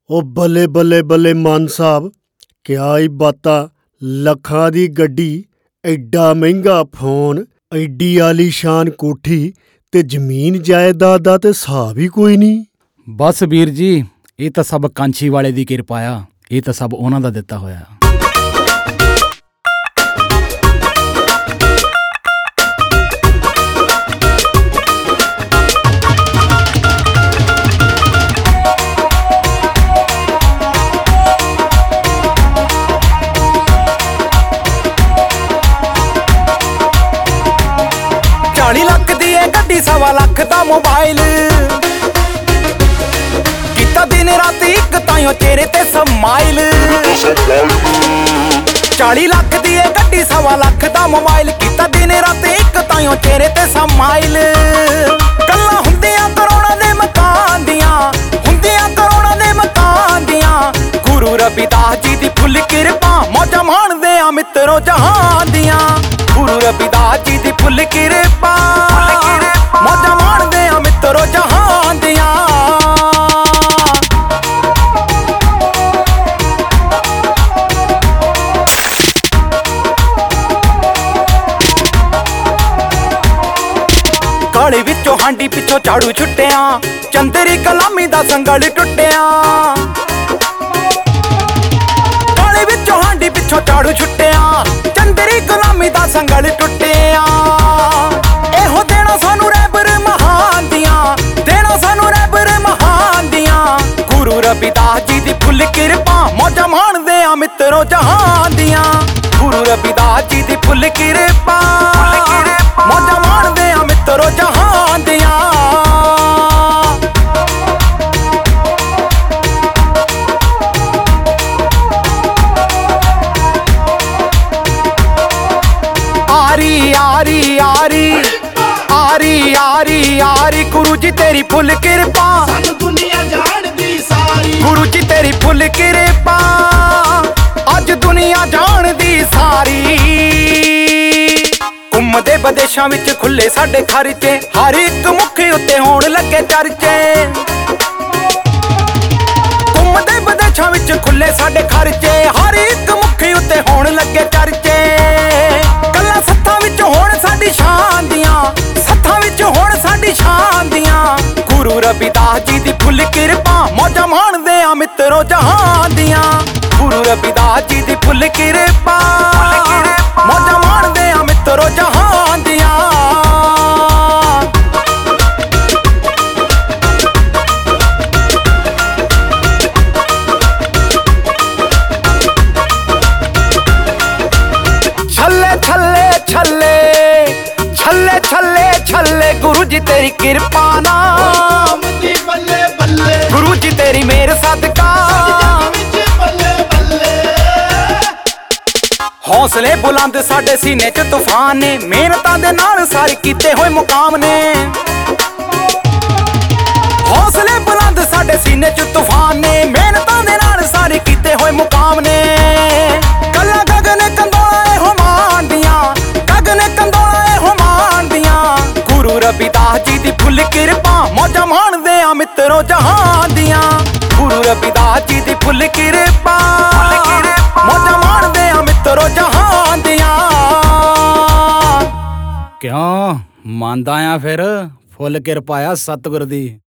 ਉਹ ਬੱਲੇ ਬੱਲੇ ਬੱਲੇ ਮਾਨ ਸਾਹਿਬ, ਕਿਆ ਹੀ ਬਾਤਾਂ। ਲੱਖਾਂ ਦੀ ਗੱਡੀ, ਐਡਾ ਮਹਿੰਗਾ ਫੋਨ, ਐਡੀ ਆਲੀਸ਼ਾਨ ਕੋਠੀ ਤੇ ਜ਼ਮੀਨ ਜਾਇਦਾਦ ਦਾ ਤੇ ਹਿਸਾਬ ਹੀ ਕੋਈ ਨਹੀਂ। ਬਸ ਵੀਰ ਜੀ, ਇਹ ਤਾਂ ਸਭ ਕਾਂਛੀ ਵਾਲੇ ਦੀ ਕਿਰਪਾ ਆ। ਇਹ ਤਾਂ ਸਭ ਉਹਨਾਂ ਦਾ ਦਿੱਤਾ ਹੋਇਆ। ਲੱਖ ਦੀ ਏ ਗੱਡੀ, 1.25 ਲੱਖ ਦਾ ਮੋਬਾਈਲ, ਕੀਤਾ ਦਿਨ ਰਾਤੀ ਇੱਕ ਤਾਈਓ ਚਿਹਰੇ ਤੇ ਸਮਾਈਲ। 40 ਲੱਖ ਦੀ ਏ ਗੱਡੀ, 1.25 ਲੱਖ ਦਾ ਮੋਬਾਈਲ, ਕੀਤਾ ਦਿਨ ਰਾਤੀ ਇੱਕ ਤਾਈਓ ਚਿਹਰੇ ਤੇ ਸਮਾਈਲ। ਗੱਲਾਂ ਹੁੰਦੀਆਂ ਕਰੋੜਾਂ ਦੇ ਮਕਾਨ ਦੀਆਂ, ਹੁੰਦੀਆਂ ਕਰੋੜਾਂ ਦੇ ਮਕਾਨ ਦੀਆਂ। ਗੁਰੂ ਰਵਿਦਾਸ ਜੀ ਦੀ ਫੁੱਲ ਕਿਰਪਾ, ਮੌਜਾਂ ਮਾਣਦੇ ਆ ਮਿੱਤਰੋ ਜਹਾਨ ਦੀਆਂ। ਗੁਰੂ ਰਵਿਦਾਸ ਜੀ ਦੀ ਫੁੱਲ ਕਿਰਪਾ, ਮੌਜਾਂ ਮਾਣਦੇ ਆ ਮਿੱਤਰੋ ਜਹਾਨ ਦੀਆਂ। ਕਾਲੇ ਵਿੱਚੋਂ ਹਾਂਡੀ ਪਿੱਛੋਂ ਝਾੜੂ ਛੁੱਟਿਆ, ਚੰਦਰੀ ਕਲਾਮੀ ਦਾ ਸੰਗਲ ਟੁੱਟਿਆ। ਕਾਲੇ ਵਿੱਚੋਂ ਹਾਂਡੀ ਪਿੱਛੋਂ ਝਾੜੂ ਛੁੱਟਿਆ, ਚੰਦਰੀ ਕਲਾਮੀ ਦਾ ਸੰਗਲ ਟੁੱਟਿਆ। ਇਹੋ ਦੇਣਾ ਸਾਨੂੰ ਰਹਿਬਰ ਮਹਾਨ ਦੀਆਂ, ਦੇਣਾ ਸਾਨੂੰ ਰਹਿਬਰ ਮਹਾਨ ਦੀਆਂ। ਗੁਰੂ ਰਵਿਦਾਸ ਜੀ ਦੀ ਫੁੱਲ ਕਿਰਪਾ, ਮੌਜਾਂ ਮਾਣਦੇ ਆ ਮਿੱਤਰੋ ਜਹਾਨ ਦੀਆਂ। ਗੁਰੂ ਰਵਿਦਾਸ ਜੀ ਦੀ ਫੁੱਲ ਕਿਰਪਾ, ਮੌਜਾਂ ਮਾਣਦੇ ਆ ਮਿੱਤਰੋ ਜਹਾਨ ਦੀਆਂ। ਆਰੀ ਆਰੀ ਆਰੀ ਆਰੀ ਆਰੀ ਆਰੀ, ਗੁਰੂ ਜੀ ਤੇਰੀ ਫੁੱਲ ਕਿਰਪਾ, ਸਾਨੂੰ ਦੁਨੀਆ ਜਾਣਦੀ ਸਾਰੀ। ਗੁਰੂ ਜੀ ਤੇਰੀ ਫੁੱਲ ਕਿਰਪਾ, ਅੱਜ ਦੁਨੀਆ ਜਾਣਦੀ ਸਾਰੀ। ਘੁੰਮਦੇ ਵਿਦੇਸ਼ਾਂ ਵਿੱਚ ਖੁੱਲੇ ਸਾਡੇ ਖਰਚੇ, ਹਰ ਇੱਕ ਮੁੱਖ ਉੱਤੇ ਹੋਣ ਲੱਗੇ ਚਰਚੇ। ਘੁੰਮਦੇ ਵਿਦੇਸ਼ਾਂ ਵਿੱਚ ਖੁੱਲੇ ਸਾਡੇ ਖਰਚੇ, ਹਰ ਇੱਕ ਮੁੱਖ ਉੱਤੇ ਹੋਣ ਲੱਗੇ ਚਰਚੇ। ਗੱਲਾਂ ਸੱਥਾਂ ਵਿੱਚ ਹੋਣ ਸਾਡੀ ਸ਼ਾਨ ਦੀਆਂ, ਸੱਥਾਂ ਵਿੱਚ ਹੋਣ ਸਾਡੀ ਸ਼ਾਨ ਦੀਆਂ। ਗੁਰੂ ਰਵਿਦਾਸ ਜੀ ਦੀ ਫੁੱਲ ਕਿਰਪਾ, ਮੌਜਾਂ ਮਾਣਦੇ ਆ ਮਿੱਤਰੋ ਜਹਾਨ ਦੀਆਂ। ਗੁਰੂ ਰਵਿਦਾਸ ਜੀ ਦੀ ਫੁੱਲ ਕਿਰਪਾ, ਮੌਜਾਂ ਮਾਣਦੇ ਆ ਮਿੱਤਰੋ ਜਹਾਨ ਦੀਆਂ। ਛੱਲੇ ਛੱਲੇ ਛੱਲੇ ਛੱਲੇ ਛੱਲੇ ਛੱਲੇ, ਗੁਰੂ ਜੀ ਤੇਰੀ ਕਿਰਪਾ ਨਾਲ, ਬੱਲੇ ਬੱਲੇ ਗੁਰੂ ਜੀ ਤੇਰੀ ਮਿਹਰ ਸਦਕਾ। ਬੱਲੇ ਬੱਲੇ ਹੌਸਲੇ ਬੁਲੰਦ ਸਾਡੇ ਸੀਨੇ 'ਚ ਤੂਫਾਨ ਨੇ, ਮਿਹਨਤਾਂ ਦੇ ਨਾਲ ਸਾਰੇ ਕੀਤੇ ਹੋਏ ਮੁਕਾਮ ਨੇ। ਹੌਸਲੇ ਬੁਲੰਦ ਸਾਡੇ ਸੀਨੇ 'ਚ ਤੂਫਾਨ ਨੇ, ਮਿਹਨਤਾਂ ਦੇ ਨਾਲ ਸਾਰੇ ਕੀਤੇ ਹੋਏ ਮੁਕਾਮ ਨੇ। ਗੱਲਾਂ ਗਗਨ ਕੰਦੋਲਾ ਇਹੋ ਮਾਣ ਦੀਆਂ, ਗਗਨ ਕੰਦੋਲਾ ਇਹੋ ਮਾਣ ਦੀਆਂ। ਗੁਰੂ ਰਵਿਦਾਸ ਜੀ ਦੀ ਫੁੱਲ ਕਿਰਪਾ, ਮੌਜਾਂ ਮਾਣਦੇ ਆ ਮਿੱਤਰੋ ਜਹਾਨ ਦੀਆਂ। ਗੁਰੂ ਰਵਿਦਾਸ ਜੀ ਦੀ ਫੁੱਲ ਕਿਰਪਾ, ਮੌਜਾਂ ਮਾਣਦੇ ਆ ਮਿੱਤਰੋ ਜਹਾਨ ਦੀਆਂ। ਕਿਉਂ ਮੰਨਦਾ ਆ ਫਿਰ? ਫੁੱਲ ਕਿਰਪਾ ਆ ਸਤਿਗੁਰ ਦੀ।